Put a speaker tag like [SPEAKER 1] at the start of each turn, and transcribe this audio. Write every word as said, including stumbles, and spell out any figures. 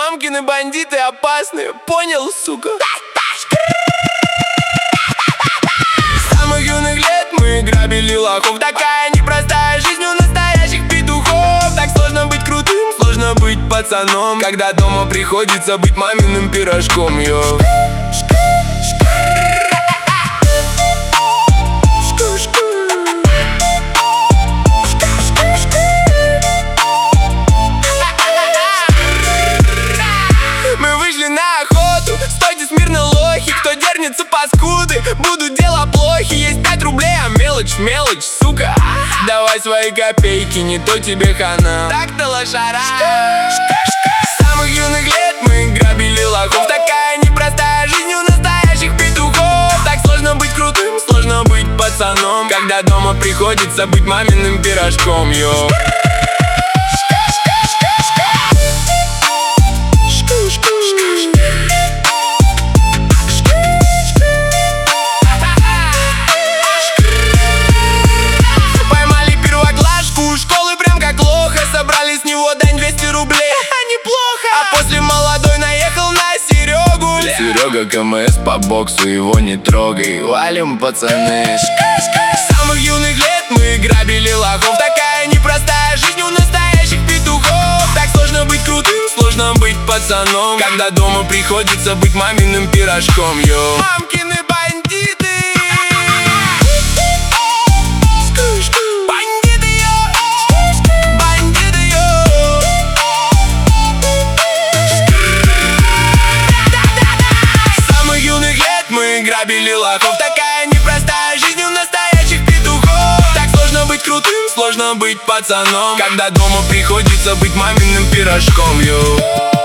[SPEAKER 1] Мамкины бандиты опасные, понял, сука? С самых юных лет мы грабили лохов. Такая непростая жизнь у настоящих петухов. Так сложно быть крутым, сложно быть пацаном, когда дома приходится быть маминым пирожком, йо. Кто дернется, паскуды, будут дела плохи. Есть пять рублей, а мелочь, мелочь, сука. Давай свои копейки, не то тебе хана. Так-то лошара. С самых юных лет мы грабили лохов. Такая непростая жизнь у настоящих петухов. Так сложно быть крутым, сложно быть пацаном, когда дома приходится быть маминым пирожком, йо. Собрали с него дань двести рублей, а неплохо. А после молодой наехал на Серегу. Серега КМС по боксу, его не трогай. Валим, пацаны. С самых юных лет мы грабили лохов. Такая непростая жизнь у настоящих петухов. Так сложно быть крутым, сложно быть пацаном, когда дома приходится быть маминым пирожком, йо. Мамкины бандиты. Грабили лохов. Такая непростая жизнь у настоящих петухов. Так сложно быть крутым, сложно быть пацаном, когда дома приходится быть маминым пирожком, йо.